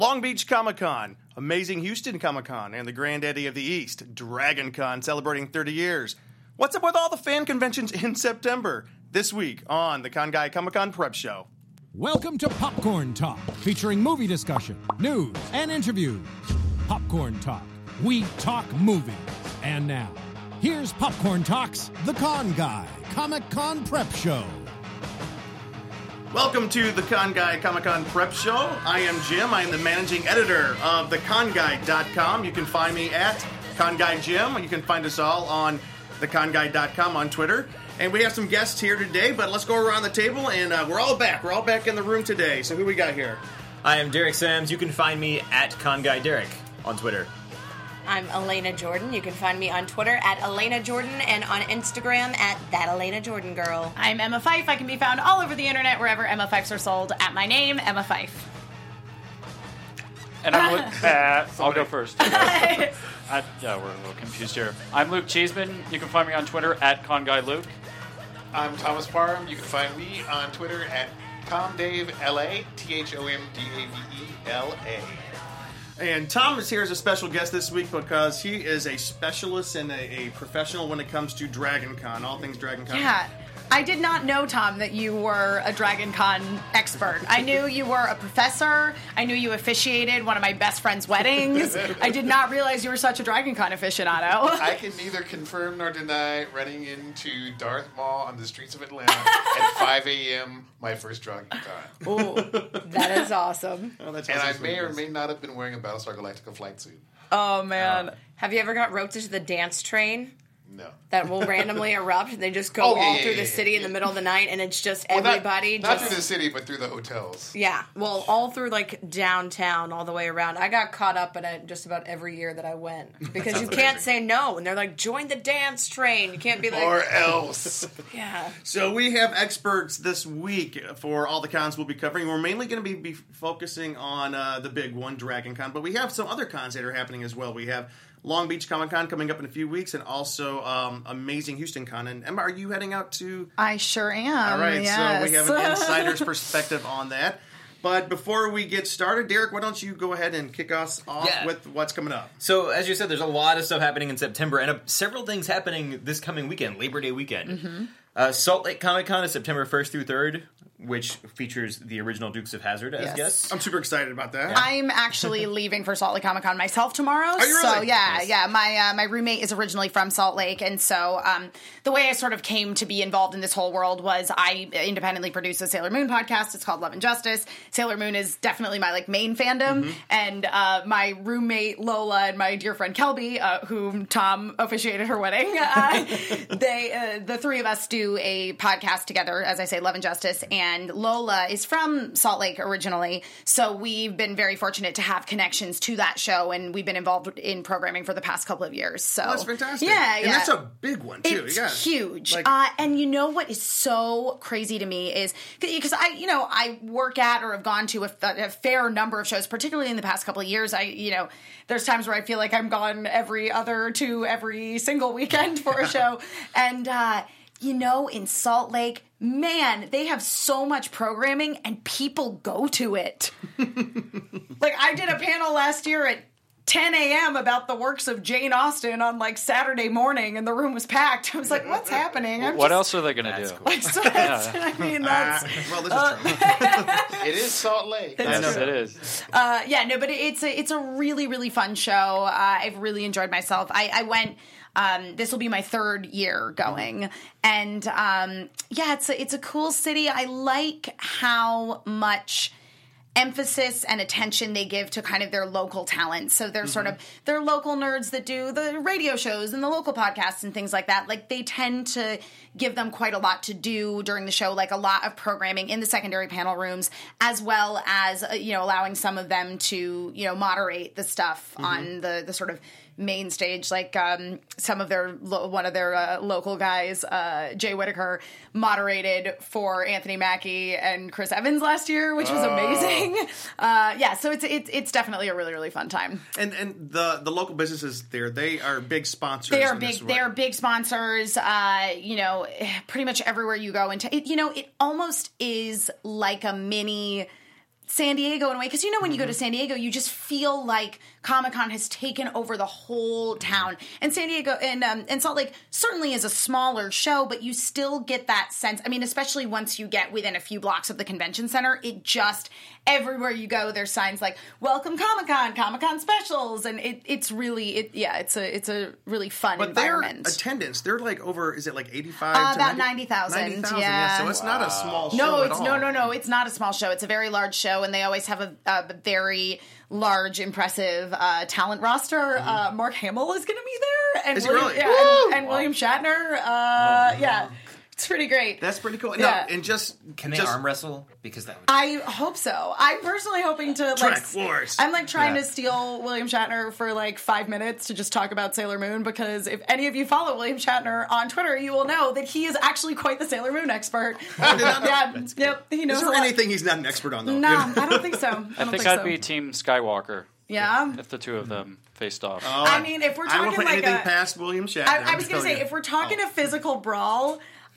Long Beach Comic Con, Amazing Houston Comic Con, and the Granddaddy of the East, Dragon Con, celebrating 30 years. What's up with all the fan conventions in September? This week on the Con Guy Comic Con Prep Show. Welcome to Popcorn Talk, featuring movie discussion, news, and interviews. Popcorn Talk, we talk movies. And now, here's Popcorn Talk's The Con Guy Comic Con Prep Show. Welcome to the Con Guy Comic Con Prep Show. I am Jim. I am the managing editor of theconguy.com. You can find me at ConGuyJim. You can find us all on theconguy.com on Twitter. And we have some guests here today, but let's go around the table, and we're all back. We're all back in the room today. So who we got here? I am Derek Sams. You can find me at ConGuyDerek on Twitter. I'm Elena Jordan. You can find me on Twitter at Elena Jordan and on Instagram at That Elena Jordan Girl. I'm Emma Fife. I can be found all over the internet wherever Emma Fifes are sold at my name, Emma Fife. And I'm Luke. I'll go first. Yeah, we're a little confused here. I'm Luke Cheeseman. You can find me on Twitter at ConGuyLuke. I'm Thomas Parham. You can find me on Twitter at TomDaveLA, ThomDavevela. And Tom is here as a special guest this week because he is a specialist and a professional when it comes to Dragon Con, all things Dragon Con. Yeah. I did not know, Tom, that you were a Dragon Con expert. I knew you were a professor. I knew you officiated one of my best friend's weddings. I did not realize you were such a Dragon Con aficionado. I can neither confirm nor deny running into Darth Maul on the streets of Atlanta at 5 a.m. my first Dragon Con. Ooh, that is awesome. Oh, that's And I awesome. may or may not have been wearing a Battlestar Galactica flight suit. Oh, man. Have you ever got roped into the dance train? No. That will randomly erupt, and they just go through the city in the middle of the night, and it's just everybody Not just... through the city, but through the hotels. Yeah, well, all through, like, downtown, all the way around. I got caught up in it just about every year that I went. Because you can't say no, and they're like, join the dance train. You can't be like... Or else. Yeah. So we have experts this week for all the cons we'll be covering. We're mainly going to be focusing on the big one, Dragon Con, but we have some other cons that are happening as well. We have Long Beach Comic Con coming up in a few weeks, and also Amazing Houston Con. And Emma, are you heading out to... I sure am. All right, yes. so we have an insider's perspective on that. But before we get started, Derek, why don't you go ahead and kick us off with what's coming up? So, as you said, there's a lot of stuff happening in September, and several things happening this coming weekend, Labor Day weekend. Mm-hmm. Salt Lake Comic Con is September 1st through 3rd, which features the original Dukes of Hazzard as guests. I'm super excited about that. I'm actually leaving for Salt Lake Comic Con myself tomorrow. Are you really? So yeah. My roommate is originally from Salt Lake, and so the way I sort of came to be involved in this whole world was I independently produce a Sailor Moon podcast. It's called Love and Justice. Sailor Moon is definitely my main fandom, and my roommate Lola and my dear friend Kelby, whom Tom officiated her wedding, the three of us do a podcast together, as I say, Love and Justice, and Lola is from Salt Lake originally, so we've been very fortunate to have connections to that show, and we've been involved in programming for the past couple of years. So That's fantastic. Yeah. And that's a big one, too. It's huge. Like, and you know what is so crazy to me is, because I work at or have gone to a fair number of shows, particularly in the past couple of years. There's times where I feel like I'm gone every single weekend for a show. And, in Salt Lake, man, they have so much programming and people go to it. Like, I did a panel last year at 10 a.m. about the works of Jane Austen on Saturday morning, and the room was packed. I was like, what's happening? What else are they going to do? well, this is true. It is Salt Lake. Yes, it is. But it's a really, really fun show. I've really enjoyed myself. I went... this will be my third year going, and it's a cool city. I like how much emphasis and attention they give to kind of their local talent. So they're sort of they're local nerds that do the radio shows and the local podcasts and things like that. Like, they tend to give them quite a lot to do during the show, like a lot of programming in the secondary panel rooms, as well as allowing some of them to moderate the stuff on the sort of main stage, like one of their local guys, Jay Whitaker, moderated for Anthony Mackie and Chris Evans last year, which was amazing. So it's definitely a really, really fun time. And the local businesses there, they are big sponsors. They are big sponsors. Pretty much everywhere you go, it almost is like a mini San Diego in a way, because when you go to San Diego, you just feel like Comic-Con has taken over the whole town. And San Diego and Salt Lake certainly is a smaller show, but you still get that sense. I mean, especially once you get within a few blocks of the convention center, it just, everywhere you go, there's signs like "Welcome Comic-Con," Comic-Con specials, and it's a really fun environment. Their attendance, they're like over, is it like 85? About 90,000. 90,000, yeah. So it's not a small show No, at all. No, it's not a small show. It's a very large show, and they always have a very large, impressive talent roster. Mark Hamill is going to be there, and Is he really? and William Shatner. Yeah, it's pretty great. That's pretty cool. Yeah. No, and Can they arm wrestle? Because that would... I hope so. I'm personally hoping to Trek Wars. I'm trying to steal William Shatner for 5 minutes to just talk about Sailor Moon, because if any of you follow William Shatner on Twitter, you will know that he is actually quite the Sailor Moon expert. Yep, he knows. Is there anything he's not an expert on though? No, I don't think so. I think I'd be Team Skywalker. Yeah. If the two of them faced off. I mean, if we're I won't talking put anything past William Shatner. I was going to say, if we're talking a physical brawl,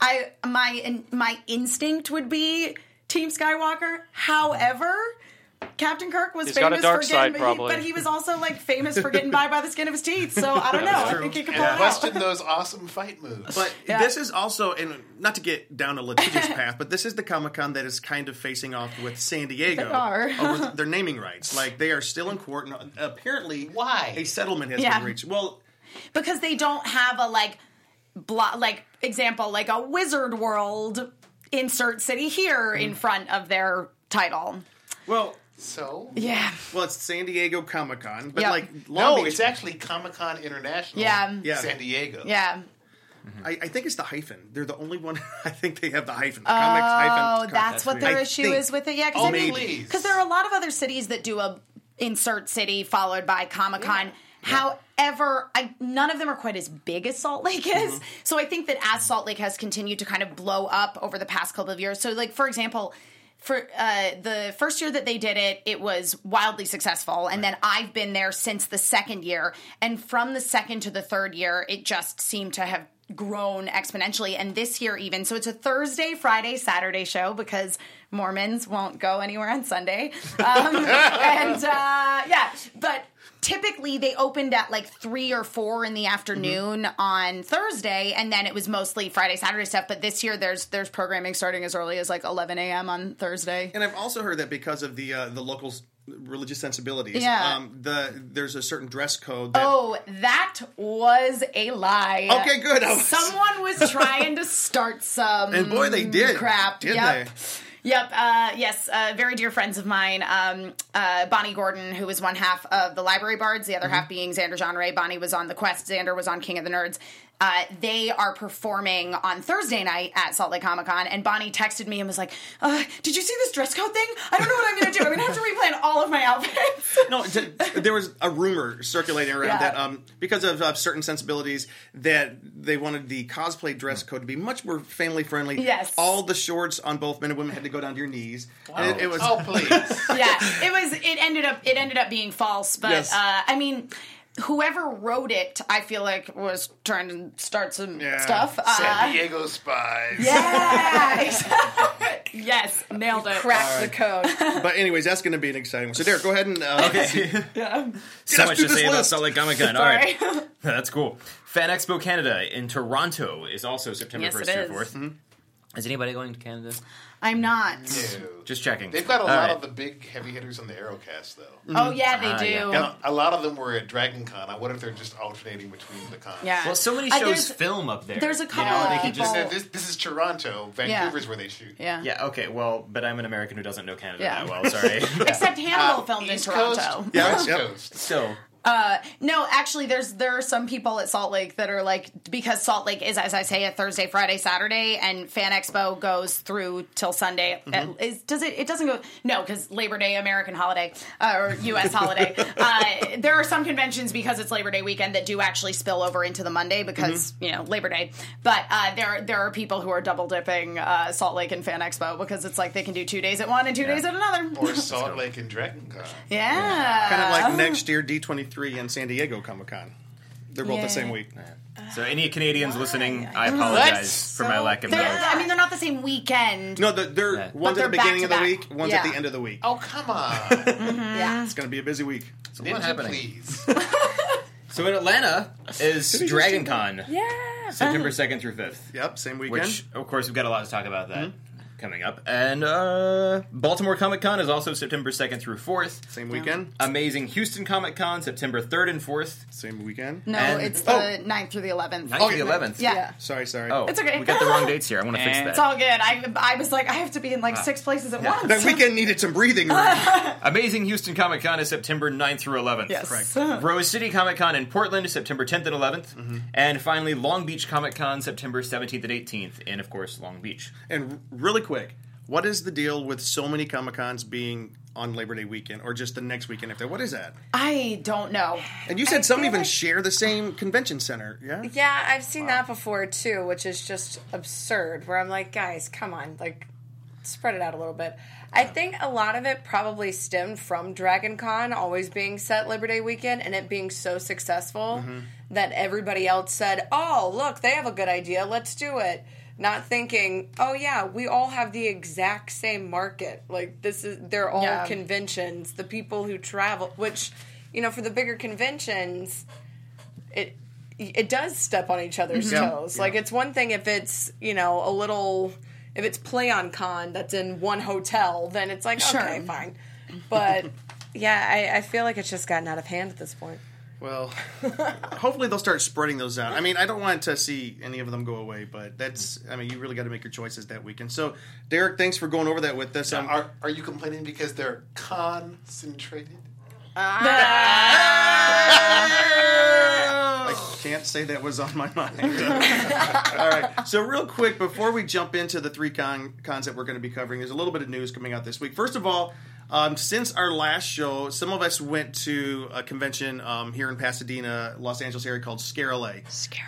my instinct would be Team Skywalker. However, Captain Kirk was He's got a famous dark for side, getting, probably. but he was also famous for getting by the skin of his teeth. So I don't know. I think he could pull And it question out. those awesome fight moves. But Yeah. this is also, and not to get down a litigious path, but this is the Comic-Con that is kind of facing off with San Diego They are. over their naming rights. Like, they are still in court, and apparently Why? a settlement has Yeah. been reached. Well, Because they don't have a example, a Wizard World insert city here in front of their title. well, So? Yeah. it's San Diego Comic-Con, but Yep. Long No, Beach, it's actually Comic-Con International. Yeah. San Diego. Yeah. I think it's the hyphen. They're the only one. I think they have the hyphen. Oh, Comics hyphen. that's what their I issue think. is with it. Yeah, Oh, maybe. please. because there are a lot of other cities that do a insert city followed by Comic-Con. However, none of them are quite as big as Salt Lake is. So I think that as Salt Lake has continued to kind of blow up over the past couple of years. So, for example, for the first year that they did it, it was wildly successful. And then I've been there since the second year. And from the second to the third year, it just seemed to have grown exponentially. And this year even, so it's a Thursday, Friday, Saturday show because Mormons won't go anywhere on Sunday. But typically they opened at 3 or 4 in the afternoon on Thursday, and then it was mostly Friday, Saturday stuff. But this year there's programming starting as early as 11 a.m. on Thursday. And I've also heard that because of the local religious sensibilities, Yeah. there's a certain dress code. That, Oh, that was a lie. Okay, good. Someone was trying to start some And boy, they did. crap. Did Yep. they? Yep. Yes. Very dear friends of mine, Bonnie Gordon, who was one half of the Library Bards, the other half being Xander Genre. Bonnie was on The Quest. Xander was on King of the Nerds. They are performing on Thursday night at Salt Lake Comic Con, and Bonnie texted me and was like, "Did you see this dress code thing? I don't know what I'm going to do. I'm going to have to replan all of my outfits." No, there was a rumor circulating around Yeah. that because of certain sensibilities that they wanted the cosplay dress code to be much more family friendly. Yes. All the shorts on both men and women had to go down to your knees. And it was Oh, please. Yeah, it ended up being false, but Yes. I mean, whoever wrote it, I feel like was trying to start some Yeah. stuff. San Diego Spies. Yeah, exactly. Yes, nailed it. Crack the code. But anyways, that's going to be an exciting one. So Derek, go ahead and So us much through to this say about list. Salt Lake Comic Con. All right. Sorry. That's cool. Fan Expo Canada in Toronto is also September Yes, 1st it through is. 4th. Is anybody going to Canada? I'm not. No. Just checking. They've got a All lot right. of the big heavy hitters on the Aerocast, though. Oh yeah, they do. yeah. And a lot of them were at Dragon Con. I wonder if they're just alternating between the cons. Yeah. Well, so many there's- shows film up there. there's a couple You know, of they could people- just. This is Toronto. Vancouver's where they shoot. Yeah. Yeah, okay, well, but I'm an American who doesn't know Canada Yeah. that well, sorry. Except Hannibal filmed in East Toronto. Coast, Yeah, West yep. Coast. Still. No, actually, there are some people at Salt Lake that are because Salt Lake is, as I say, a Thursday, Friday, Saturday, and Fan Expo goes through till Sunday. Does it? It doesn't go. No, because Labor Day, American holiday or U.S. holiday. There are some conventions because it's Labor Day weekend that do actually spill over into the Monday because Labor Day. But there are people who are double dipping Salt Lake and Fan Expo because it's they can do 2 days at one and 2 days at another. Or Salt Lake and Dragon Con. Yeah, kind of like next year D23 and San Diego Comic Con. They're both the same week. So any Canadians listening, I apologize for my lack of knowledge. I mean, they're not the same weekend. No, they're one's at the beginning of the week, one's at the end of the week. Oh, come on. Yeah. It's going to be a busy week. So what's Ninja, happening? please. So in Atlanta is Dragon Con, Yeah. September 2nd through 5th. Yep, same weekend. Which, of course, we've got a lot to talk about that coming up. And Baltimore Comic Con is also September 2nd through 4th. Same weekend. Amazing Houston Comic Con, September 3rd and 4th. Same weekend. No, And- it's the 9th through the 11th. 9th through the 11th. Yeah. Sorry. Oh, It's okay. we got the wrong dates here. I want to fix And- It's that. all good. I was like, I have to be in like 6 places at once. That weekend needed some breathing room. Amazing Houston Comic Con is September 9th through 11th. Yes. Correct. Rose City Comic Con in Portland, September 10th and 11th. And finally, Long Beach Comic Con, September 17th and 18th. And, of course, Long Beach. And really quick, what is the deal with so many Comic-Cons being on Labor Day weekend or just the next weekend after? What is that? I don't know. And you said some feel even like- share the same convention center, yeah? Yeah, I've seen that before too, which is just absurd. Where I'm like, guys, come on, like, spread it out a little bit. I think a lot of it probably stemmed from Dragon Con always being set Labor Day weekend and it being so successful that everybody else said, "Oh, look, they have a good idea. Let's do it." Not thinking, "Oh yeah, we all have the exact same market. Like they're all conventions. The people who travel, which, you know, for the bigger conventions, it does step on each other's toes. Yeah. Like, it's one thing if it's, you know, if it's Play on Con that's in one hotel, then it's like, okay, fine. But, yeah, I feel like it's just gotten out of hand at this point. Well, hopefully they'll start spreading those out. I mean, I don't want to see any of them go away, but you really got to make your choices that weekend. So, Derek, thanks for going over that with us. Are you complaining because they're concentrated? I can't say that was on my mind. All right. So real quick, before we jump into the three cons that we're going to be covering, there's a little bit of news coming out this week. First of all, since our last show, some of us went to a convention here in Pasadena, Los Angeles area called Scare-a-Lay.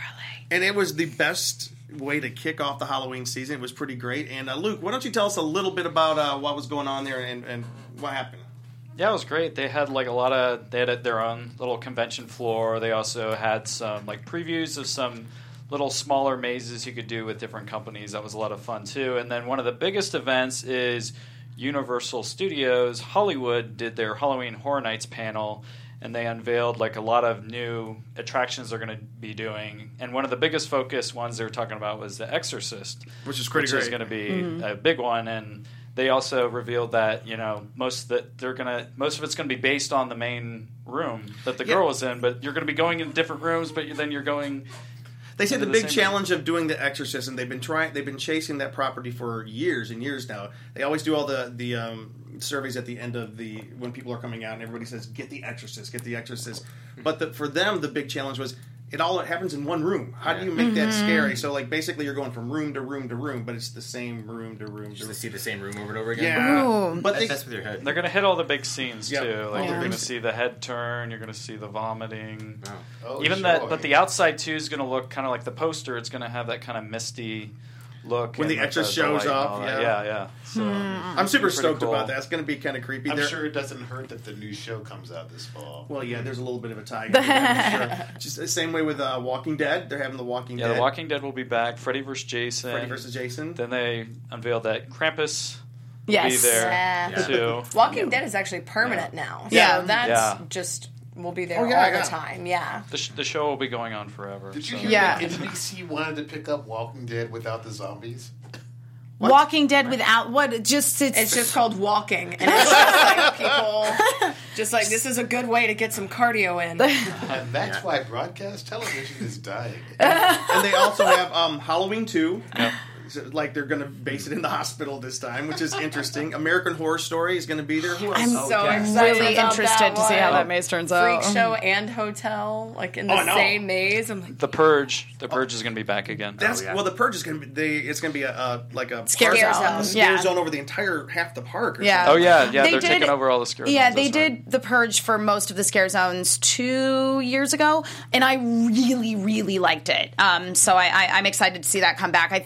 And it was the best way to kick off the Halloween season. It was pretty great. And Luke, why don't you tell us a little bit about what was going on there and what happened? Yeah, it was great. They had they had their own little convention floor. They also had some like previews of some little smaller mazes you could do with different companies. That was a lot of fun too. And then one of the biggest events is Universal Studios Hollywood did their Halloween Horror Nights panel, and they unveiled like a lot of new attractions they're going to be doing. And one of the biggest focus ones they were talking about was The Exorcist, Which is pretty great. is going to be a big one. And they also revealed that most of it's going to be based on the main room that the girl was in, but you're going to be going in different rooms, but then you're going. They say into the the big same challenge of doing The Exorcist, and they've been chasing that property for years and years now. They always do all the surveys at the end of when people are coming out, and everybody says, "Get The Exorcist, get The Exorcist." But for them, the big challenge was it happens in one room. How do you make that scary? So basically, you're going from room to room to room, but it's the same room to room to Just room. to see the same room over and over again. Yeah, but That's with your head. They're going to hit all the big scenes Yep. too. Like Yeah. you're going to see the head turn, you're going to see the vomiting. Oh, Even joy. that, but the outside too is going to look kind of like the poster. It's going to have that kind of misty look When and the like Exorcist the shows light and up, all that. yeah. yeah. So I'm super pretty stoked cool. about that. It's going to be kind of creepy. I'm There- sure it doesn't hurt that the new show comes out this fall. Well, yeah, there's a little bit of a tie. Sure. Just the same way with Walking Dead. They're having the Walking Yeah, Dead. The Walking Dead will be back. Freddy vs. Jason. Freddy vs. Jason. Then they unveiled that Krampus will Yes. be there Yeah. too. Walking Dead is actually permanent now. Yeah. So that's Yeah. just will be there Oh, all yeah, the yeah. time. Yeah. The show will be going on forever. Did you so- hear Yeah. that NBC wanted to pick up Walking Dead without the zombies? Walking Dead without what? It's just called walking, and it's just like people, just like this is a good way to get some cardio in. And that's why broadcast television is dying. And they also have Halloween 2. So, like they're going to base it in the hospital this time, which is interesting. American Horror Story is going to be there. Who else? I'm so I'm excited really about interested that to see how one. that maze turns Freak out. Show and hotel, like in the Oh, no. same maze. I'm like, The Purge. The Purge is going to be back again. That's yeah. well, the Purge is going to be. It's going to be a Scare park- zone. a scare Yeah. zone over the entire half the park. Or Yeah. something. Oh yeah, They they're did- taking over all the scare Yeah, zones, they that's right. did the Purge for most of the scare zones 2 years ago, and I really, really liked it. So I'm excited to see that come back. I think that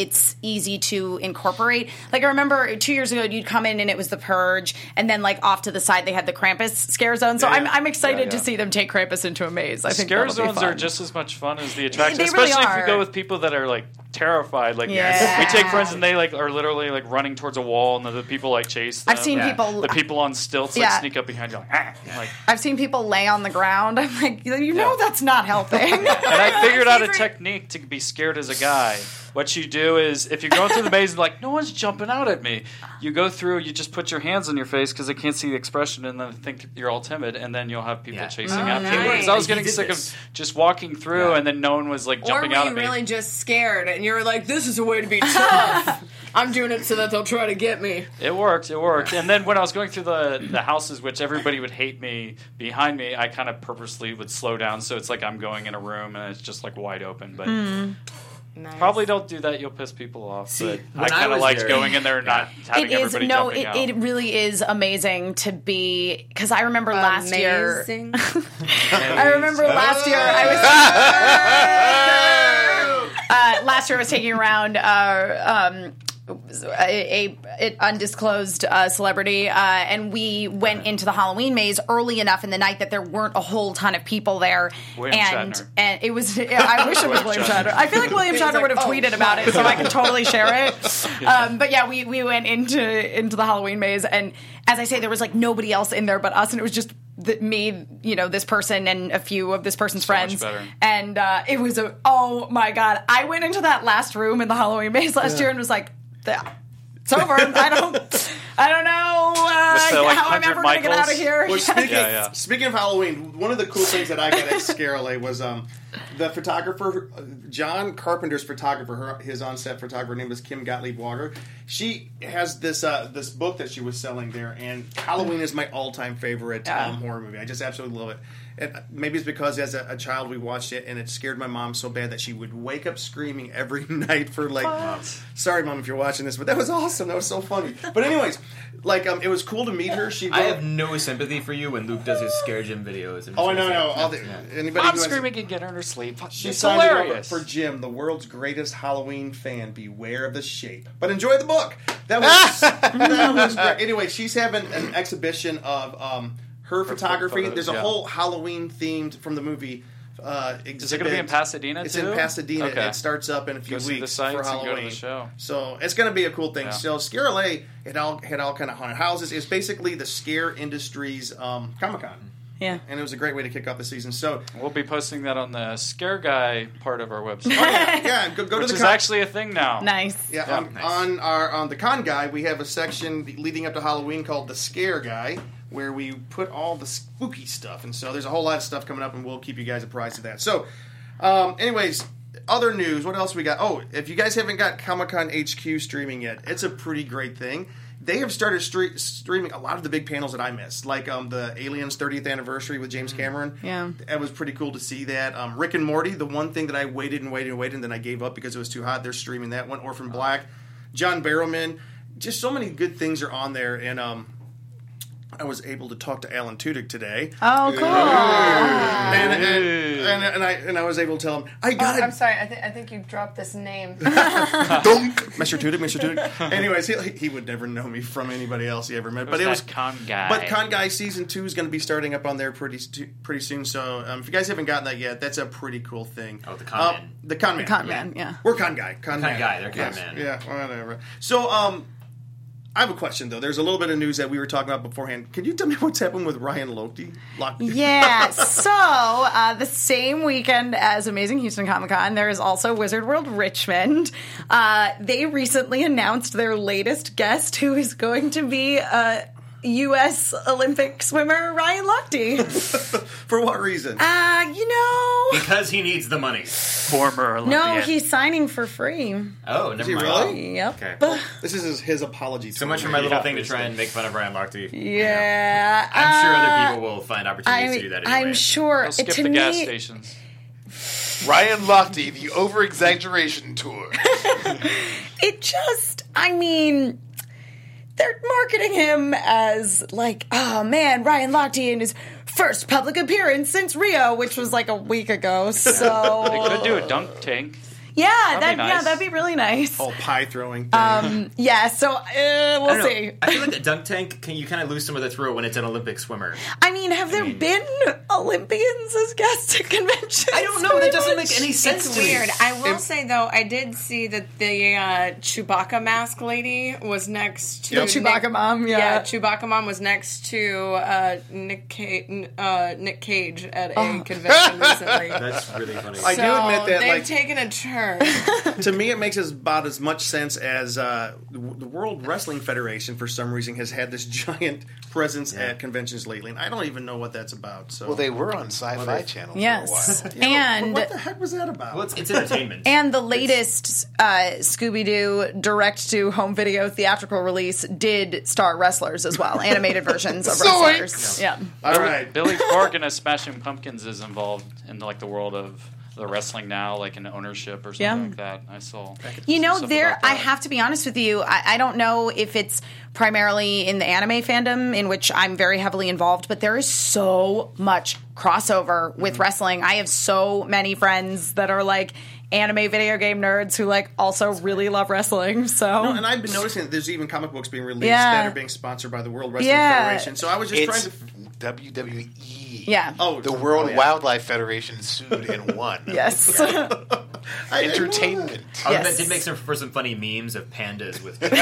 it's easy to incorporate. Like, I remember 2 years ago, you'd come in and it was The Purge, and then, like, off to the side, they had the Krampus scare zone. So I'm excited to see them take Krampus into a maze. I think scare zones are just as much fun as the attraction, They especially really if are. you go with people that are, like, terrified. Like, Yeah. we take friends and they, like, are literally, like, running towards a wall, and the people, like, chase them. I've seen people... The people on stilts, like, sneak up behind you, like... I've seen people lay on the ground. I'm like, you know that's not helping. And I figured out a technique to be scared as a guy. What you do is, if you're going through the maze and like, no one's jumping out at me, you go through, you just put your hands on your face because they can't see the expression and then think you're all timid, and then you'll have people chasing after you. Because I was getting sick of just walking through and then no one was like jumping out at me. Or were you really just scared and you were like, this is a way to be tough. I'm doing it so that they'll try to get me. It worked. And then when I was going through the houses, which everybody would hate me behind me, I kind of purposely would slow down so it's like I'm going in a room and it's just like wide open. But Nice. probably don't do that. You'll piss people off. See, but I kind of liked going in there and not having everybody jumping out. It really is amazing to be, because I remember last year. I remember last year last year I was taking around an undisclosed celebrity, and we went into the Halloween maze early enough in the night that there weren't a whole ton of people there. Shatner. And it was, I wish it was William Shatner. I feel like William Shatner would have tweeted about it, so I could totally share it. But yeah, we went into the Halloween maze, and as I say, there was like nobody else in there but us, and it was just me, this person, and a few of this person's friends. And it was oh my God. I went into that last room in the Halloween maze last year and was like, it's over. I don't know how I'm ever going to get out of here. Well, speaking of Halloween, one of the cool things that I got at Scare LA was the photographer, John Carpenter's photographer, his on-set photographer, name is Kim Gottlieb Walker. She has this book that she was selling there, and Halloween is my all-time favorite horror movie. I just absolutely love it. And maybe it's because as a child we watched it, and it scared my mom so bad that she would wake up screaming every night for like months. Sorry, Mom, if you're watching this, but that was awesome. That was so funny. But anyways, like it was cool to meet her. I have no sympathy for you when Luke does his Scare Jim videos. Oh, I know. Anybody Mom screaming and get her to sleep. She It's signed it over hilarious. for Jim, the world's greatest Halloween fan. Beware of the shape. But enjoy the book. That was great. Anyway, she's having an exhibition of her photography. photos, There's a whole Halloween themed from the movie exhibit. Is it going to be in Pasadena, It's too? in Pasadena. Okay. It starts up in a few Go see the weeks sights for and go to Halloween. the show. So it's going to be a cool thing. Yeah. So Scare LA had all kind of haunted houses. It's basically the scare industry's Comic-Con. Yeah. And it was a great way to kick off the season. So We'll be posting that on the Scare Guy part of our website. yeah, go to Which the is actually a thing now. Nice. Yeah, Yeah. on the Con Guy, we have a section leading up to Halloween called the Scare Guy, where we put all the spooky stuff. And so there's a whole lot of stuff coming up, and we'll keep you guys apprised of that. So, anyways, other news. What else we got? Oh, if you guys haven't got Comic-Con HQ streaming yet, it's a pretty great thing. They have started streaming a lot of the big panels that I missed, like the Aliens 30th anniversary with James Cameron. Yeah. It was pretty cool to see that. Rick and Morty, the one thing that I waited and then I gave up because it was too hot. They're streaming that one. Orphan Black, John Barrowman. Just so many good things are on there. And I was able to talk to Alan Tudyk today. Oh, cool. And I was able to tell him, I got it. I'm sorry. I think you dropped this name. Mr. Tudyk. Anyways, he would never know me from anybody else he ever met. But it was Con Guy. But Con Guy Season 2 is going to be starting up on there pretty soon. So if you guys haven't gotten that yet, that's a pretty cool thing. Oh, the Con Man. The Con Man. Con Man, yeah. We're Con Guy. Con Guy, they're Con Yes. Man. Yeah, whatever. So I have a question, though. There's a little bit of news that we were talking about beforehand. Can you tell me what's happened with Ryan Lochte? Yeah, so the same weekend as Amazing Houston Comic Con, there is also Wizard World Richmond. They recently announced their latest guest, who is going to be U.S. Olympic swimmer Ryan Lochte. For what reason? Because he needs the money. Former Olympian. No, he's signing for free. Oh, never Is he mind. really? Yep. Okay. This is his apology. So much for my little thing to try and make fun of Ryan Lochte. Yeah. I'm sure other people will find opportunities to do that anyway. I'm sure. They'll skip to the gas me, stations. Ryan Lochte, the over-exaggeration tour. It just, they're marketing him as like, oh man, Ryan Lochte in his first public appearance since Rio, which was like a week ago. So They could do a dunk tank. that'd be really nice. Whole pie throwing thing. Yeah, so we'll see. I feel like the dunk tank, you kind of lose some of the thrill when it's an Olympic swimmer. I mean, have there been Olympians as guests at conventions? I don't know. That doesn't make any sense It's to me. weird. I will say though, I did see that the Chewbacca mask lady was next to Chewbacca mom. Yeah, Chewbacca mom was next to Nick Cage at a convention recently. That's really funny. I do admit that, they've like, taken a turn. to me, it makes about as much sense as the World Wrestling Federation, for some reason, has had this giant presence at conventions lately, and I don't even know what that's about. So, Well, they were on Sci-Fi Channel for a Yes. while. And what the heck was that about? Well, it's entertainment. And the latest Scooby-Doo direct-to-home video theatrical release did star wrestlers as well, animated versions of wrestlers. Yeah. All right. Billy Corgan as Smashing Pumpkins is involved in like the world of the wrestling now, like in ownership or something like that. I saw. You know, stuff there. about that. I have to be honest with you. I don't know if it's primarily in the anime fandom, in which I'm very heavily involved, but there is so much crossover with wrestling. I have so many friends that are like anime video game nerds who like also really love wrestling. So, No, and I've been noticing that there's even comic books being released Yeah. that are being sponsored by the World Wrestling Yeah. Federation. So I was just It's trying to. WWE. yeah. Oh, The World Wildlife Federation sued and won. Yes. Entertainment. Yes. That did make for some funny memes of pandas with. So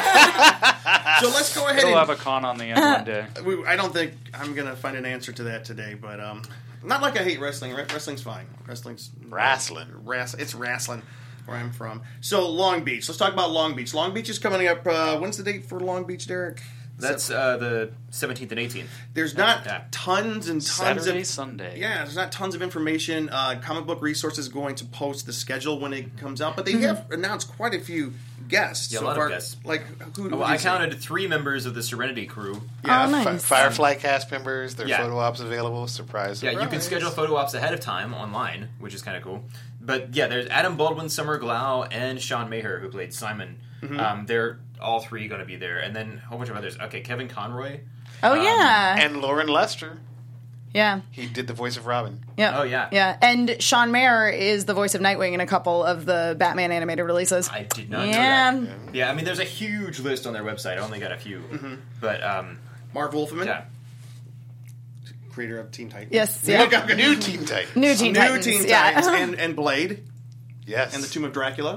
let's go ahead We'll have and. a con on the end one day. I don't think I'm going to find an answer to that today, but not like I hate wrestling. Wrestling's fine. Wrestling's Wrestling. It's wrestling where I'm from. So Long Beach. Let's talk about Long Beach. Long Beach is coming up. When's the date for Long Beach, Derek? That's the 17th and 18th. There's not Yeah. tons and tons Saturday, of Sunday. Yeah, there's not tons of information. Comic Book Resources is going to post the schedule when it comes out, but they have announced quite a few guests. Yeah, a so lot of far. guests. Like who? Well, I counted 3 members of the Serenity crew. Yeah, Oh, nice. Firefly cast members, their Yeah. photo ops available. Surprise. Yeah, you can surprise. schedule photo ops ahead of time online, which is kind of cool. But yeah, there's Adam Baldwin, Summer Glau, and Sean Maher, who played Simon. They're all 3 going to be there, and then a whole bunch of others. Okay, Kevin Conroy. Oh yeah. And Lauren Lester. Yeah. He did the voice of Robin. Yeah. Oh, yeah. Yeah. And Sean Mayer is the voice of Nightwing in a couple of the Batman animated releases. I did not know Yeah. that. Yeah, I mean, there's a huge list on their website. I only got a few. But, Marv Wolfman, yeah. creator of Teen Titans. Yes. Yeah. Okay. New Teen Titans. New Teen Titans. Teen yeah. Titans and Blade Yes. and the Tomb of Dracula.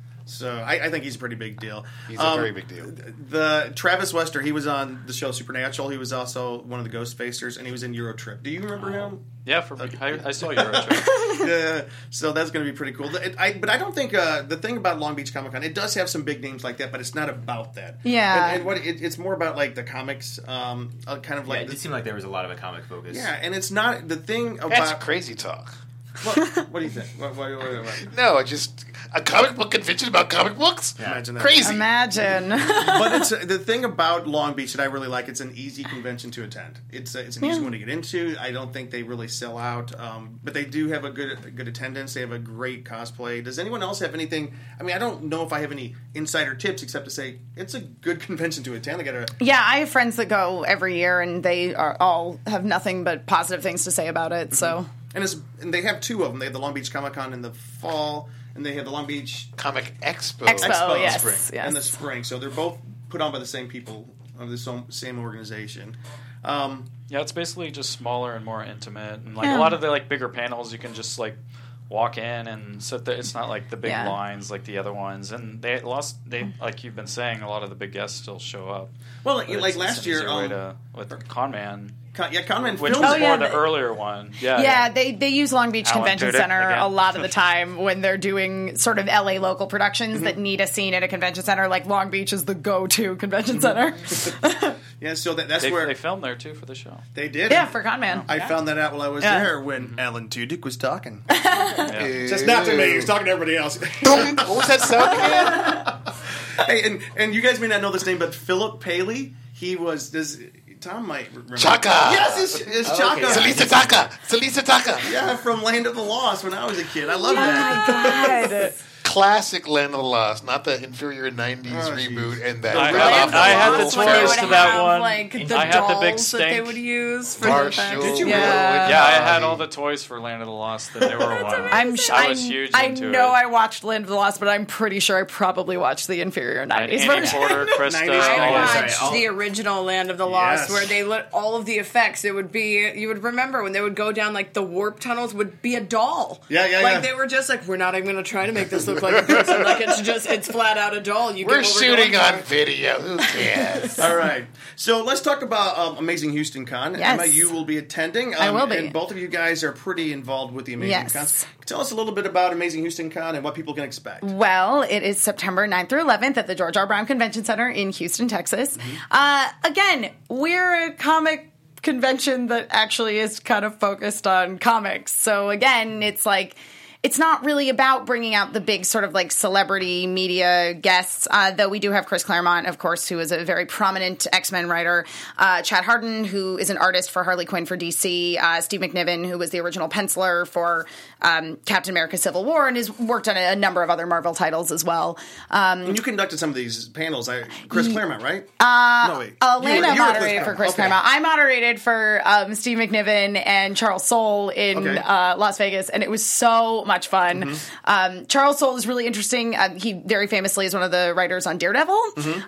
So I think he's a pretty big deal. He's a very big deal. The Travis Wester, he was on the show Supernatural. He was also one of the Ghost Facers, and he was in Eurotrip. Do you remember him? Yeah, I saw your trip. Yeah, so that's going to be pretty cool. But I don't think the thing about Long Beach Comic Con, it does have some big names like that, but it's not about that. Yeah. and what it's more about like the comics, kind of Yeah, like it did seem like there was a lot of a comic focus. yeah, and it's not the thing That's about crazy talk. what do you think? What? No, just a comic book convention about comic books? Yeah. Imagine that. Crazy. Imagine. But it's the thing about Long Beach that I really like. It's an easy convention to attend. It's an easy one to get into. I don't think they really sell out, but they do have a good attendance. They have a great cosplay. Does anyone else have anything? I mean, I don't know if I have any insider tips except to say it's a good convention to attend. They got a Yeah, I have friends that go every year, and they all have nothing but positive things to say about it. So and they have 2 of them. They have the Long Beach Comic Con in the fall, and they have the Long Beach Comic Expo. Expo, in yes, the spring. yes. In the spring. So they're both put on by the same people of the same organization. Yeah, it's basically just smaller and more intimate, and like Yeah. a lot of the like bigger panels, you can just like walk in and sit there. It's not like the big Yeah. lines like the other ones, and they like you've been saying, a lot of the big guests still show up. Well, But like it's last an year, easier way to, with Conman, Conman which filmed was it. more yeah, the they- earlier one. Yeah, yeah, they use Long Beach Alan Convention Tudyk Center again. a lot of the time when they're doing sort of LA local productions that need a scene at a convention center. Like Long Beach is the go-to convention center. Yeah, so that's They, where they filmed there too for the show. they did. Yeah, for Conman. I found that out while I was Yeah. there when Alan Tudyk was talking. Yeah. Just not to me. He was talking to everybody else. What was that sound again? Hey, and you guys may not know this name, but Philip Paley, he was. Tom might remember. Chaka. Yes, it's Chaka. okay. Salisa Taka. Salisa Taka. Yeah, from Land of the Lost when I was a kid. I love Oh that. my God. classic Land of the Lost, not the inferior 90s reboot and that. I had the toys to that one. Like the I had the big dolls that they stink. would use for the effects. Marshall. Did you Yeah. Yeah, I had all the toys for Land of the Lost, and they were a while. I was huge I into know it. I watched Land of the Lost, but I'm pretty sure I probably watched the inferior And 90s Annie version. Porter, Krista. 90s, I Oh, watched sorry. the original Land of the Lost Yes. where they lit all of the effects. It would be, you would remember when they would go down like the warp tunnels would be a doll. Yeah. Like they were just like, we're not even going to try to make this look like a person. Like it's flat out a doll. You We're get what shooting going on for. video. Who cares? All right. So let's talk about Amazing Houston Con. Yes. Emma, you will be attending. I will be. And both of you guys are pretty involved with the Amazing Yes. Cons. Tell us a little bit about Amazing Houston Con and what people can expect. Well, it is September 9th through 11th at the George R. Brown Convention Center in Houston, Texas. Again, we're a comic convention that actually is kind of focused on comics. So again, it's like, it's not really about bringing out the big sort of like celebrity media guests, though we do have Chris Claremont, of course, who is a very prominent X-Men writer, Chad Hardin, who is an artist for Harley Quinn for DC, Steve McNiven, who was the original penciler for Captain America Civil War and has worked on a number of other Marvel titles as well. And you conducted some of these panels. Chris Claremont, right? No, wait. Elena You were moderated for Chris Okay. Claremont. I moderated for Steve McNiven and Charles Soule in Okay. Las Vegas, and it was so much fun. Mm-hmm. Charles Soule is really interesting. He very famously is one of the writers on Daredevil,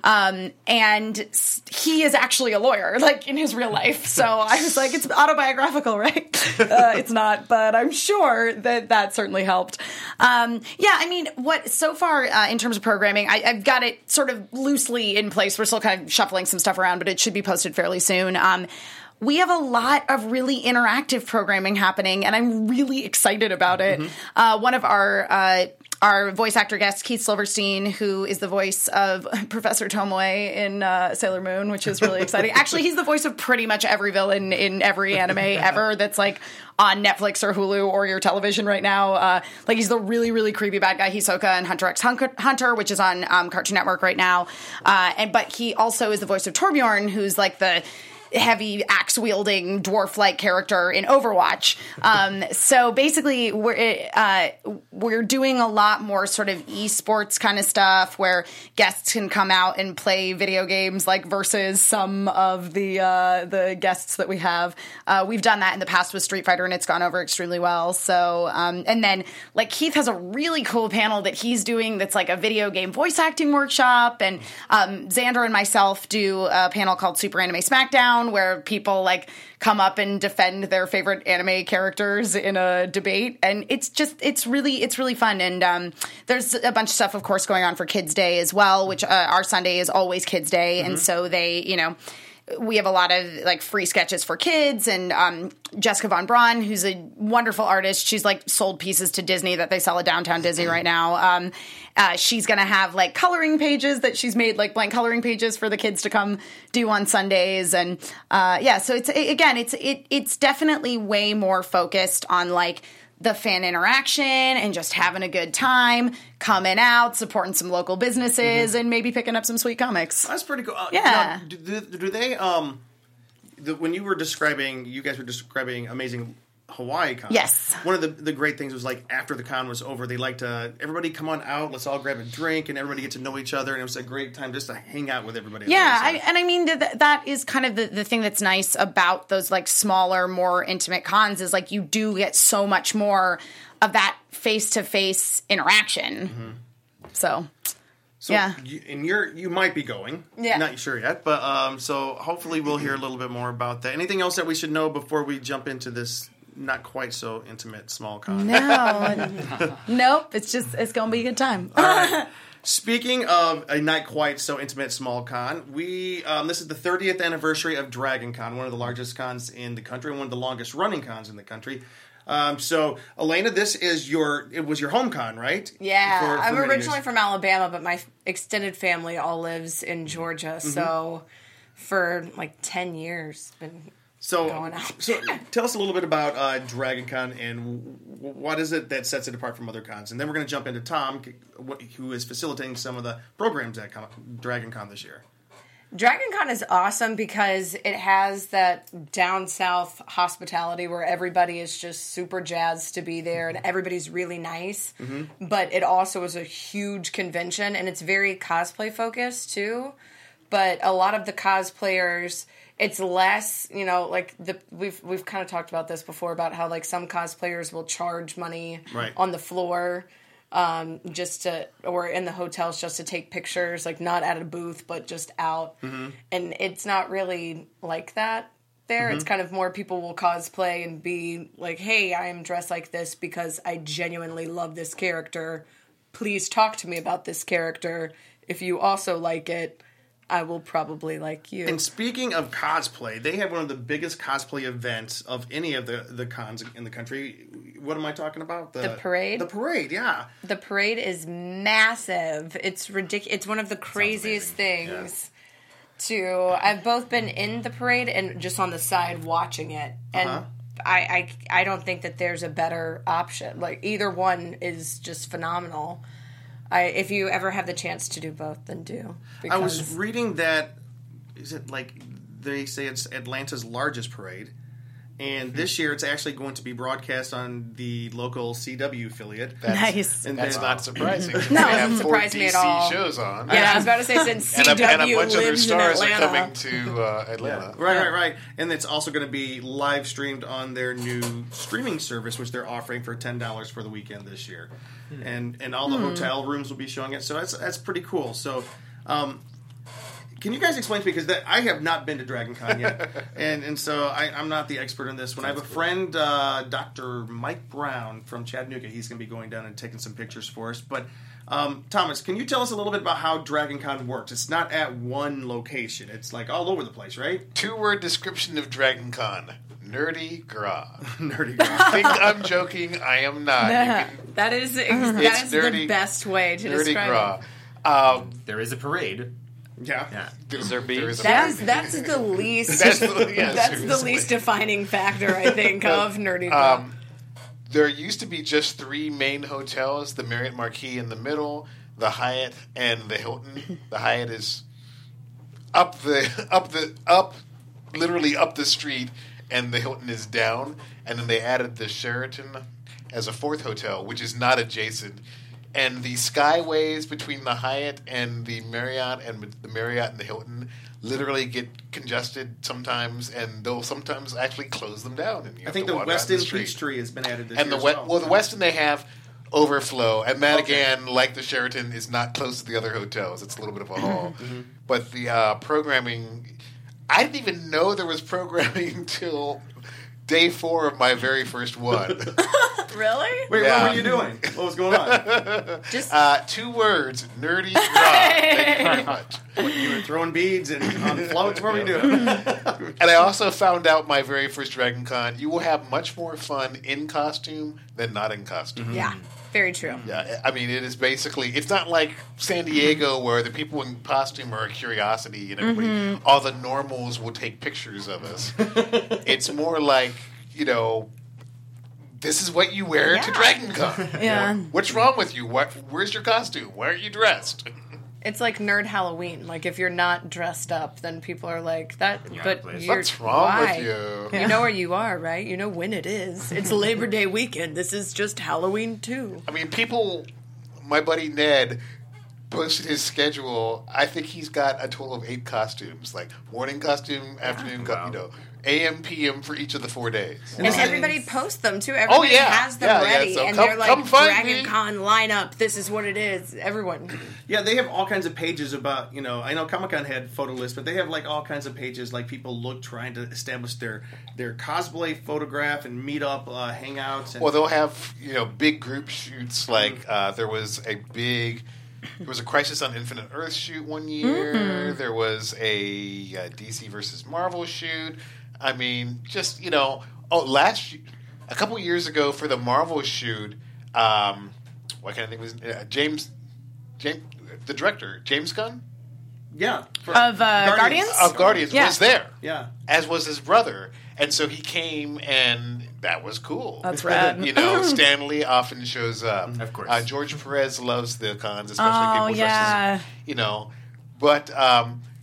and he is actually a lawyer, like in his real life. So I was like, it's autobiographical, right? It's not, but I'm sure that certainly helped. I mean, what so far in terms of programming, I've got it sort of loosely in place. We're still kind of shuffling some stuff around, but it should be posted fairly soon. We have a lot of really interactive programming happening, and I'm really excited about it. One of our voice actor guests, Keith Silverstein, who is the voice of Professor Tomoe in Sailor Moon, which is really exciting. Actually, he's the voice of pretty much every villain in every anime ever that's like on Netflix or Hulu or your television right now. Like he's the really, really creepy bad guy Hisoka in Hunter x Hunter, which is on Cartoon Network right now. But he also is the voice of Torbjorn, who's like the heavy axe-wielding dwarf-like character in Overwatch. So basically, we're doing a lot more sort of esports kind of stuff where guests can come out and play video games, like versus some of the guests that we have. We've done that in the past with Street Fighter, and it's gone over extremely well. So, and then like Keith has a really cool panel that he's doing that's like a video game voice acting workshop, and Xander and myself do a panel called Super Anime Smackdown, where people like come up and defend their favorite anime characters in a debate, and it's really fun. And there's a bunch of stuff, of course, going on for Kids Day as well, which our Sunday is always Kids Day, and so we have a lot of like free sketches for kids, and Jessica Von Braun, who's a wonderful artist, she's like sold pieces to Disney that they sell at Downtown Disney right now. She's gonna have like coloring pages that she's made, like blank coloring pages for the kids to come do on Sundays, and so it's definitely way more focused on like the fan interaction and just having a good time, coming out, supporting some local businesses, and maybe picking up some sweet comics. That's pretty cool. Yeah. Now, do they, when you guys were describing Amazing Hawaii Con. Yes. One of the great things was like after the con was over, they liked to, everybody come on out, let's all grab a drink, and everybody get to know each other, and it was a great time just to hang out with everybody. Yeah, I mean, that is kind of the thing that's nice about those like smaller, more intimate cons is like you do get so much more of that face-to-face interaction. So yeah. You might be going. Yeah. Not sure yet, but so hopefully we'll hear a little bit more about that. Anything else that we should know before we jump into this not quite so intimate small con? No. Nope. It's going to be a good time. All right. Speaking of a not quite so intimate small con, this is the 30th anniversary of Dragon Con, one of the largest cons in the country, and one of the longest running cons in the country. So, Elena, it was your home con, right? Yeah, For I'm many originally years. from Alabama, but my extended family all lives in Georgia. So, for like 10 years, been going out. So, tell us a little bit about Dragon Con and what is it that sets it apart from other cons, and then we're going to jump into Tom, who is facilitating some of the programs at Dragon Con this year. Dragon Con is awesome because it has that down south hospitality where everybody is just super jazzed to be there and everybody's really nice. Mm-hmm. But it also is a huge convention and it's very cosplay focused too. But a lot of the cosplayers, it's less, like we've kind of talked about this before about how like some cosplayers will charge money on the floor. Or in the hotels just to take pictures, like not at a booth, but just out. Mm-hmm. And it's not really like that there. Mm-hmm. It's kind of more people will cosplay and be like, hey, I am dressed like this because I genuinely love this character. Please talk to me about this character. If you also like it, I will probably like you. And speaking of cosplay, they have one of the biggest cosplay events of any of the cons in the country. What am I talking about? The parade? The parade, yeah. The parade is massive. It's ridiculous. It's one of the craziest things. I've both been in the parade and just on the side watching it. And I don't think that there's a better option. Like, either one is just phenomenal. If you ever have the chance to do both, then do. I was reading that, is it like, they say it's Atlanta's largest parade, and this year it's actually going to be broadcast on the local CW affiliate. Nice. And that's not surprising. No, it doesn't surprise me at all. shows on. Yeah, I was about to say, since CW and a bunch of their lives in stars are Atlanta. coming to Atlanta. Yeah. Right. And it's also going to be live streamed on their new streaming service, which they're offering for $10 for the weekend this year. And all the hotel rooms will be showing it, so that's pretty cool. So, can you guys explain to me, because I have not been to Dragon Con yet, and so I'm not the expert in this one. I have a friend, Dr. Mike Brown from Chattanooga. He's going to be going down and taking some pictures for us. But Thomas, can you tell us a little bit about how Dragon Con works? It's not at one location; it's like all over the place, right? 2-word description of Dragon Con. Nerdy gra. Nerdy gra. I think I'm joking. I am not. That is the best way to describe it. There is a parade. Yeah. Is there bees? That's the least. That's the least defining factor, I think, of nerdy gra. There used to be just 3 main hotels: the Marriott Marquis in the middle, the Hyatt, and the Hilton. The Hyatt is literally up the street. And the Hilton is down, and then they added the Sheraton as a 4th hotel, which is not adjacent. And the skyways between the Hyatt and the Marriott and the Hilton literally get congested sometimes, and they'll sometimes actually close them down. And I think the Westin Peachtree has been added this year as well. The Westin they have overflow, and that again, like the Sheraton, is not close to the other hotels. It's a little bit of a haul. But the programming... I didn't even know there was programming until day 4 of my very first one. Really? Wait, what were you doing? What was going on? Just 2 words: nerdy gra. Thank you very much. You were throwing beads and on floats. What were you doing? And I also found out my very first Dragon Con, you will have much more fun in costume than not in costume. Yeah. Very true. Yeah, I mean, it is basically... It's not like San Diego where the people in costume are a curiosity and everybody... All the normals will take pictures of us. It's more like, this is what you wear to Dragon Con. Yeah. What's wrong with you? Where's your costume? Why aren't you dressed? It's like nerd Halloween. Like, if you're not dressed up, then people are like, what's wrong with you? You know where you are, right? You know when it is. It's Labor Day weekend. This is just Halloween, too. I mean, my buddy Ned posted his schedule. I think he's got a total of 8 costumes, like morning costume, afternoon, AM, PM for each of the 4 days. And everybody posts them, too. Everybody has them ready. So and they're like, Dragon Con lineup, this is what it is. Everyone. Yeah, they have all kinds of pages about, I know Comic-Con had photo lists, but they have like all kinds of pages like people trying to establish their cosplay photograph and meet up, hangouts. And, well, they'll have, big group shoots. Like, there was a Crisis on Infinite Earth shoot one year. There was a DC versus Marvel shoot. I mean, just, a couple years ago for the Marvel shoot, what kind of thing was James, the director, James Gunn? Yeah. Of Guardians? Of Guardians was there. Yeah. As was his brother. And so he came, and that was cool. That's rad. Stan Lee often shows up. Of course. George Perez loves the cons, especially people dressed as, But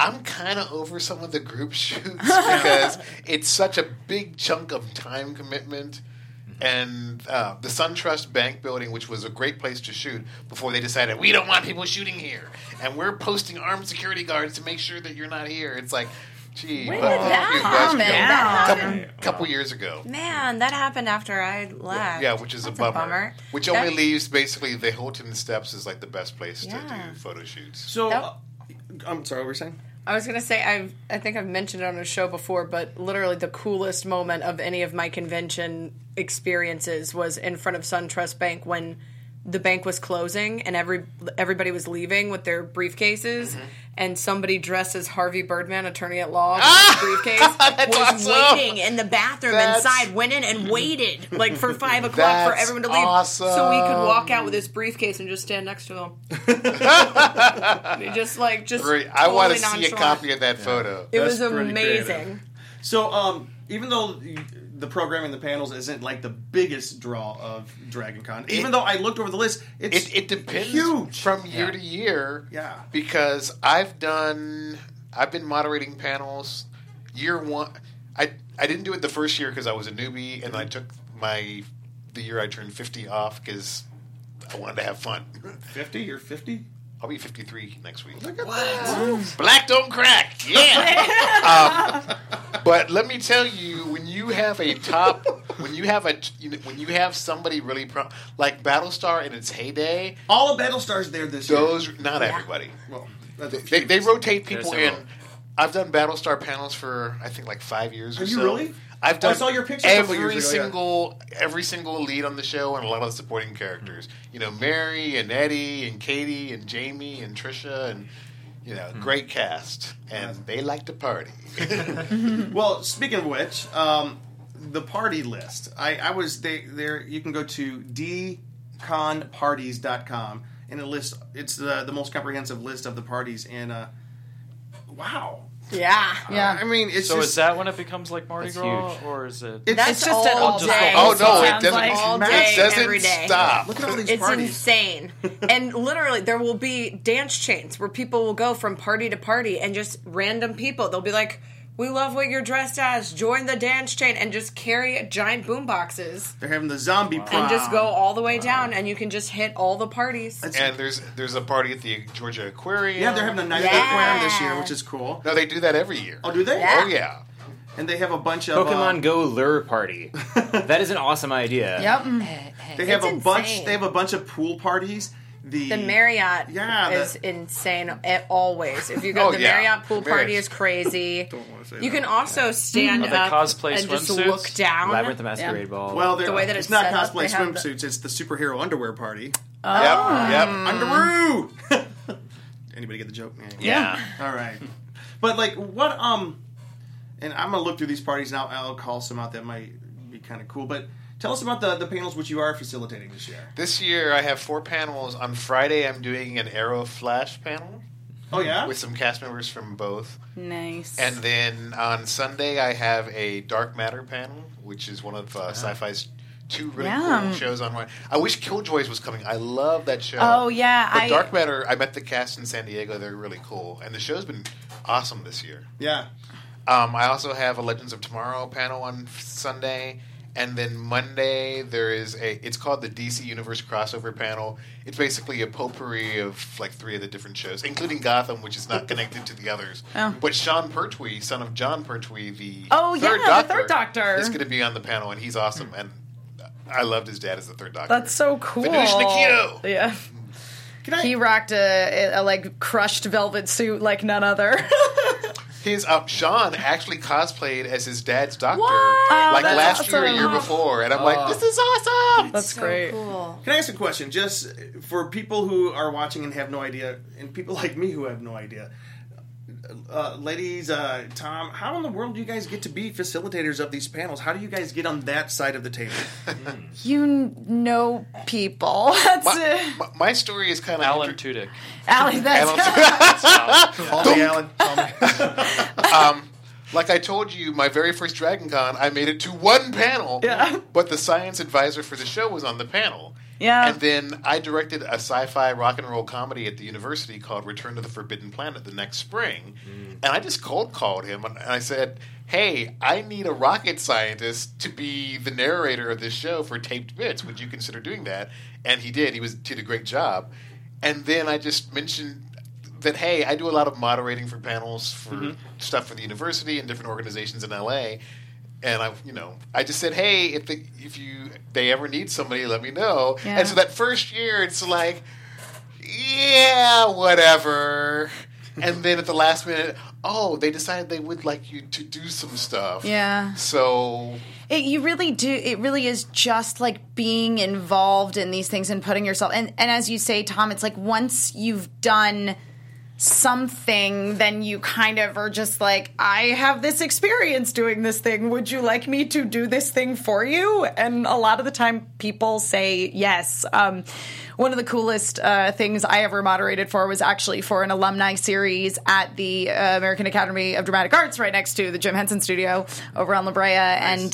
I'm kind of over some of the group shoots because it's such a big chunk of time commitment. And the SunTrust Bank building, which was a great place to shoot, before they decided, we don't want people shooting here. And we're posting armed security guards to make sure that you're not here. It's like, gee. When did that happen? Couple years ago. Man, that happened after I left. Yeah, which is That's a bummer. Which That- only leaves basically the Hilton Steps is like the best place to Yeah. do photo shoots. So, That- I'm sorry, what were you saying? I was gonna say I think I've mentioned it on a show before, but literally the coolest moment of any of my convention experiences was in front of SunTrust Bank when the bank was closing and everybody was leaving with their briefcases, and somebody dressed as Harvey Birdman, attorney at law, with his briefcase was awesome. waiting in the bathroom That's- inside, went in and waited like for 5 o'clock for That's everyone to leave, awesome. so we could walk out with his briefcase and just stand next to him. just Great. I want to totally see a nonchalant. copy of that photo. It was That's pretty amazing. creative. So, even though the programming, the panels, isn't like the biggest draw of Dragon Con, even though I looked over the list, It depends huge. from year to year. Yeah. Because I've been moderating panels. Year one, I didn't do it the first year because I was a newbie, and I took the year I turned 50 off because I wanted to have fun. 50. You're 50. I'll be 53 next week. Look at that. Black don't crack. Yeah. But let me tell you, when you have somebody really like Battlestar in its heyday, All of Battlestar's there this year. not everybody. Well, that's a They few. rotate people There's in. several. I've done Battlestar panels for I think like 5 years or Are you so. really? I've done I saw your picture a couple every years ago, yeah. every single lead on the show and a lot of the supporting characters. You know, Mary and Eddie and Katie and Jamie and Trisha and great cast, and they like to party. Well, speaking of which, the party list. I was there. You can go to dconparties.com and it's the most comprehensive list of the parties. And wow, Yeah. Yeah. I mean, it's So just, is that when it becomes like Mardi That's Gras, huge. or is it? That's just an all just day. Oh no, it sounds doesn't. like. All it day, doesn't every day. stop. look at all these It's parties. insane. And literally, there will be dance chains where people will go from party to party and just random people. They'll be like, we love what you're dressed as. Join the dance chain and just carry giant boom boxes They're having the zombie prom. and just go all the way down and you can just hit all the parties. And there's a party at the Georgia Aquarium. Yeah, they're having the Night of the Yeah. Aquarium this year, which is cool. No, they do that every year. Oh, do they? Yeah. Oh yeah. And they have a bunch of Pokemon Go lure party. That is an awesome idea. Yep. They have It's a bunch. insane. They have a bunch of pool parties. The Marriott Yeah, is insane always. If you go, Oh, the yeah. Marriott pool party Marriott's- is crazy. Don't wanna say You that. can also stand Are they up cosplay and just swimsuits? look down. Labyrinth the Masquerade Ball. Well, The way that it's it's not set up, cosplay they have the- swimsuits. It's the superhero underwear party. Yep. Underwear. Anybody get the joke? Yeah. All right. But like, what? And I'm gonna look through these parties now. I'll call some out that might be kind of cool. But tell us about the panels which you are facilitating this year. This year I have 4 panels. On Friday I'm doing an Arrow Flash panel Oh yeah. with some cast members from both. Nice. And then on Sunday I have a Dark Matter panel, which is one of Sci-Fi's 2 really cool shows on. I wish Killjoys was coming. I love that show. Oh, yeah, But Dark Matter, I met the cast in San Diego. They're really cool, and the show's been awesome this year. Yeah. I also have a Legends of Tomorrow panel on Sunday. And then Monday, there is it's called the DC Universe Crossover Panel. It's basically a potpourri of like 3 of the different shows, including Gotham, which is not connected to the others. Oh. But Sean Pertwee, son of John Pertwee, the Oh, third yeah, Doctor, the Third Doctor. is going to be on the panel, and he's awesome. And I loved his dad as the Third Doctor. That's so cool. Finish Nikito. Yeah. Can I? He rocked a like crushed velvet suit like none other. His Sean actually cosplayed as his dad's doctor, What? like That's last year, or awesome. year before, and I'm like, this is awesome. That's So great. cool. Can I ask a question? Just for people who are watching and have no idea, and people like me who have no idea. Ladies, Tom, how in the world do you guys get to be facilitators of these panels? How do you guys get on that side of the table? You know people. That's My story is kind of Alan Tudyk. Allie, that's Call me, Alan. Call me. Like I told you, my very first Dragon Con, I made it to 1 panel. Yeah. But the science advisor for the show was on the panel. Yeah. And then I directed a sci-fi rock and roll comedy at the university called Return to the Forbidden Planet the next spring. And I just cold called him and I said, hey, I need a rocket scientist to be the narrator of this show for Taped Bits. Would you consider doing that? And he did. He did a great job. And then I just mentioned that, hey, I do a lot of moderating for panels for stuff for the university and different organizations in LA. And I just said, hey, if they ever need somebody, let me know. Yeah. And so that first year, it's like, yeah, whatever. And then at the last minute, they decided they would like you to do some stuff. Yeah. So You really do. It really is just like being involved in these things and putting yourself. And as you say, Tom, it's like once you've done something, then you kind of are just like, I have this experience doing this thing. Would you like me to do this thing for you? And a lot of the time people say yes. One of the coolest things I ever moderated for was actually for an alumni series at the American Academy of Dramatic Arts right next to the Jim Henson Studio over on La Brea. Nice.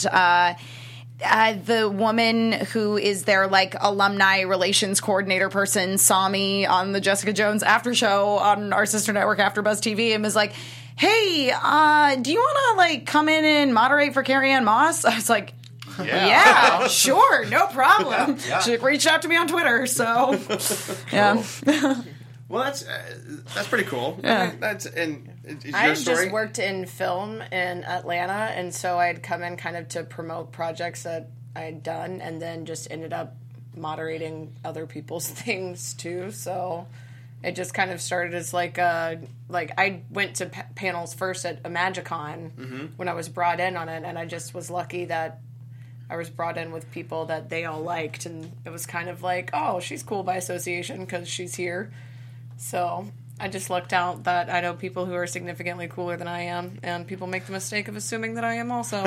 And the woman who is their like alumni relations coordinator person saw me on the Jessica Jones after show on our sister network AfterBuzz TV and was like, hey, do you want to like come in and moderate for Carrie Ann Moss? I was like, yeah, sure, no problem. Yeah. She reached out to me on Twitter, so yeah. Well, that's pretty cool. Yeah. Is your I had story? just worked in film in Atlanta, and so I'd come in kind of to promote projects that I'd done, and then just ended up moderating other people's things too. So it just kind of started as like I went to panels first at Imagicon when I was brought in on it, and I just was lucky that I was brought in with people that they all liked, and it was kind of like, oh, she's cool by association because she's here. So I just looked out that I know people who are significantly cooler than I am, and people make the mistake of assuming that I am also.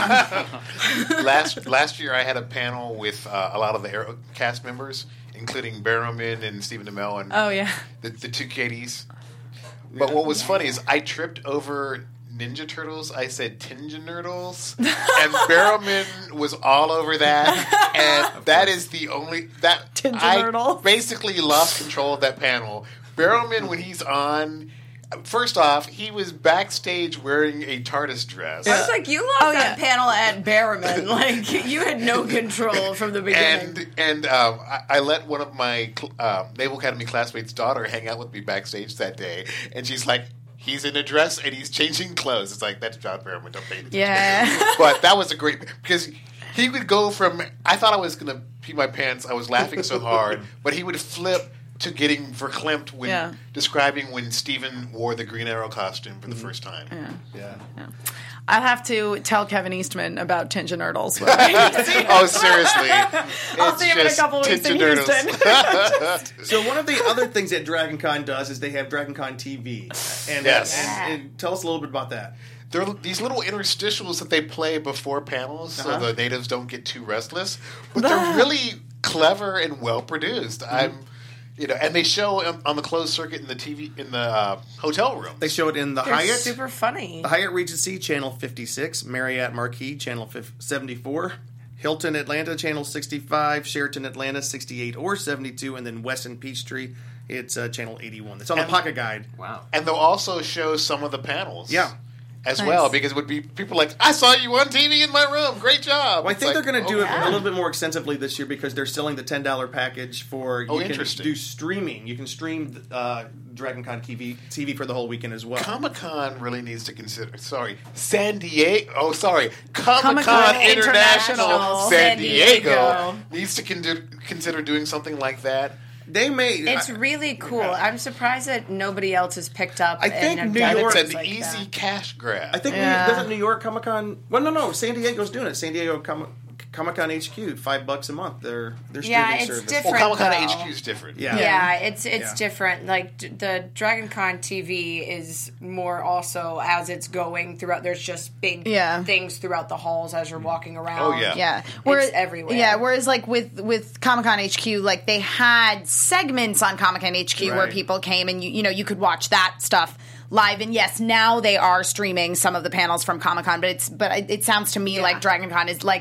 Last year I had a panel with a lot of the Arrow cast members, including Barrowman and Stephen Amell and the two Katies. But what was funny is I tripped over Ninja Turtles. I said Tinja Nerdles, and Barrowman was all over that. And that is the only that Tinja I Nerdle. basically lost control of that panel. Barrowman, when he's on, first off, he was backstage wearing a TARDIS dress. I was like, you lost that panel at Barrowman. Like, you had no control from the beginning. And I let one of my Naval Academy classmates' daughter hang out with me backstage that day, and she's like, he's in a dress and he's changing clothes. It's like, that's John Barrowman, don't pay attention. Yeah. But that was a great, because he would go from, I thought I was going to pee my pants, I was laughing so hard, but he would flip to getting verklempt when describing when Steven wore the Green Arrow costume for the first time. Yeah. I'll have to tell Kevin Eastman about Tinja Nerdles. Oh, seriously. I'll see him in a couple weeks in Houston. So one of the other things that Dragon Con does is they have Dragon Con TV. And, and tell us a little bit about that. There are these little interstitials that they play before panels so the natives don't get too restless. But they're really clever and well produced. And they show on the closed circuit in the TV in the hotel room. They show it in the They're Hyatt. super funny. The Hyatt Regency, Channel 56. Marriott Marquis, Channel 74. Hilton Atlanta, Channel 65. Sheraton Atlanta, 68 or 72. And then Westin Peachtree, it's Channel 81. It's on the Pocket Guide. Wow. And they'll also show some of the panels. Yeah. As well, because it would be people like, I saw you on TV in my room. Great job. Well, I think It's they're going to do it yeah. a little bit more extensively this year because they're selling the $10 package for you can interesting. do streaming. You can stream Dragon Con TV for the whole weekend as well. Comic-Con really needs to consider. San Diego. Oh, sorry. Comic-Con Comic-Con International International San Diego Diego. needs to consider doing something like that. They may. It's really cool. I'm surprised that nobody else has picked up. I think and New done York- It's things an like easy that. cash grab. I think doesn't New York Comic Con? Well, no. San Diego's doing it. San Diego Comic Con HQ, $5 a month. Their streaming Yeah, it's service. different. Well, Comic-Con though. HQ is different. Yeah. Yeah, it's Yeah. different. Like the Dragon Con TV is more also as it's going throughout. There's just big things throughout the halls as you're walking around. Oh, yeah. Yeah, It's everywhere. Yeah, whereas like with Comic-Con HQ, like they had segments on Comic-Con HQ where Right. people came and you could watch that stuff live. And yes, now they are streaming some of the panels from Comic-Con, but it sounds to me like Dragon Con is like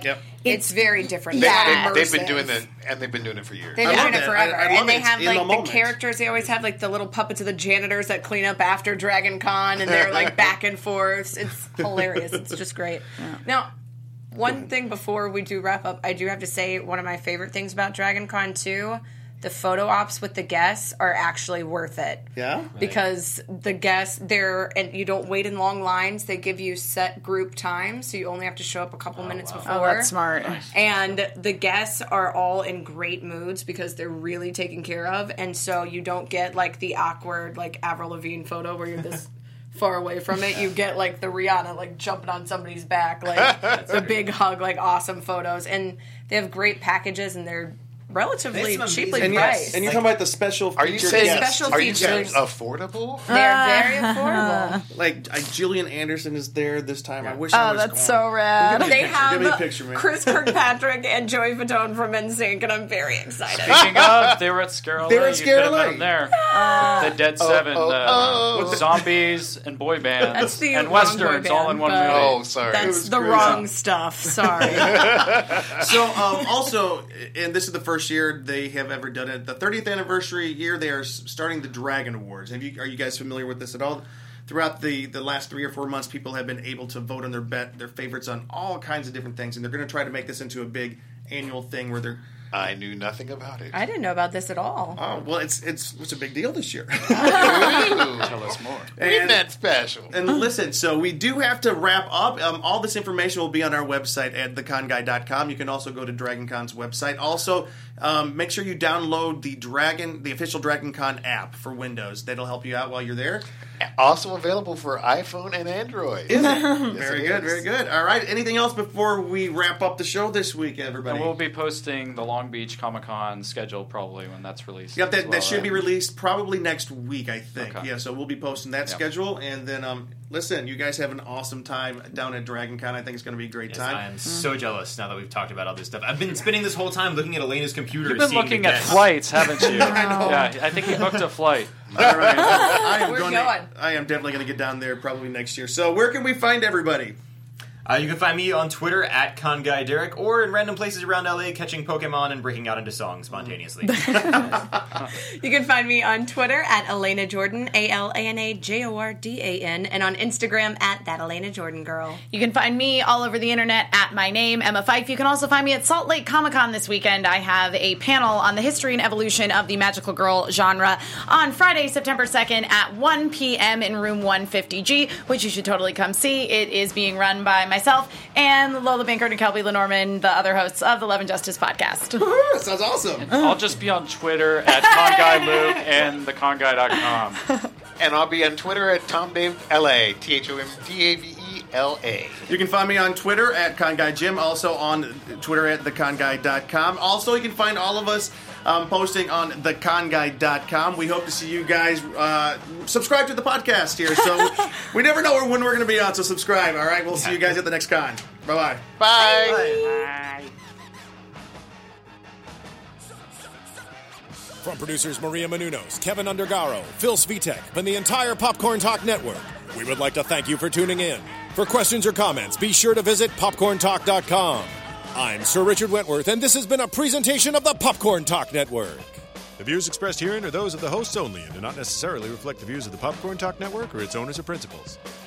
It's very different. Yeah. They've been immersive. doing it, and they've been doing it for years. They've I been love doing it that. forever. I love And they it. have It's in like the the moment. characters, they always have like the little puppets of the janitors that clean up after Dragon Con, and they're like back and forth. It's hilarious. It's just great. Now, one thing before we do wrap up, I do have to say one of my favorite things about Dragon Con 2, the photo ops with the guests are actually worth it. Yeah? Because the guests, and you don't wait in long lines. They give you set group times, so you only have to show up a couple minutes before. Oh, that's smart. And the guests are all in great moods because they're really taken care of, and so you don't get like the awkward like Avril Lavigne photo where you're this far away from it. You get like the Rihanna like jumping on somebody's back, like the big hug, like awesome photos, and they have great packages and they're relatively They have some cheaply amazing priced. And you're talking about the special Are you featured saying guests. Special Are you saying features. affordable? They're very affordable. Like Gillian Anderson is there this time. I wish I Oh, was that's going. so rad. Give me a They picture. Give me a have picture, man. Chris Kirkpatrick and Joey Fatone from NSYNC, and I'm very excited. Speaking of, they were at Scare They were LA. at You Scare could have LA. met them there. The Dead Seven, the zombies and boy bands That's the and wrong westerns boy all in band, one but- movie. Oh, sorry. That's the wrong stuff. Sorry. So, also, and this is the first year they have ever done it. The 30th anniversary year, they are starting the Dragon Awards. Are you guys familiar with this at all? Throughout the last 3 or 4 months, people have been able to vote on their favorites on all kinds of different things, and they're going to try to make this into a big annual thing where they're. I knew nothing about it. I didn't know about this at all. Oh well, it's a big deal this year. Tell us more. Isn't that special? And listen, so we do have to wrap up. All this information will be on our website at theconguy.com. You can also go to DragonCon's website. Also, make sure you download the official DragonCon app for Windows. That'll help you out while you're there. Also available for iPhone and Android. Is it? Yes, Very it good, is. very good. All right, anything else before we wrap up the show this week, everybody? And we'll be posting the Long Beach Comic Con schedule probably when that's released. Yep, as that well, should right? be released probably next week, I think. Okay. Yeah, so we'll be posting that schedule. And then, listen, you guys have an awesome time down at DragonCon. I think it's going to be a great Yes, time. I am so jealous now that we've talked about all this stuff. I've been spending this whole time looking at Elena's computer. You've been seeing looking the at guests. flights, haven't you? I know. Yeah, I think you booked a flight. All right. I am We're going. going. I am definitely going to get down there probably next year. So where can we find everybody? You can find me on Twitter at ConGuyDerek or in random places around LA catching Pokemon and breaking out into songs spontaneously. You can find me on Twitter at Elena Jordan, ALANAJORDAN, and on Instagram at That Elena Jordan Girl. You can find me all over the internet at my name, Emma Fife. You can also find me at Salt Lake Comic Con this weekend. I have a panel on the history and evolution of the magical girl genre on Friday, September 2nd at 1 p.m. in room 150G, which you should totally come see. It is being run by myself and Lola Bankert and Kelby Lenormand, the other hosts of the Love and Justice podcast. That sounds awesome. I'll just be on Twitter at ConGuyLuke and theconguy.com. And I'll be on Twitter at TomDaveLA, THOMDAVELA. You can find me on Twitter at ConGuyJim, also on Twitter at theconguy.com. Also, you can find all of us posting on theconguy.com. We hope to see you guys subscribe to the podcast here. So we never know when we're going to be on, so subscribe, all right? We'll see you guys at the next con. Bye-bye. Bye. From producers Maria Menounos, Kevin Undergaro, Phil Svitek, and the entire Popcorn Talk Network, we would like to thank you for tuning in. For questions or comments, be sure to visit popcorntalk.com. I'm Sir Richard Wentworth, and this has been a presentation of the Popcorn Talk Network. The views expressed herein are those of the hosts only and do not necessarily reflect the views of the Popcorn Talk Network or its owners or principals.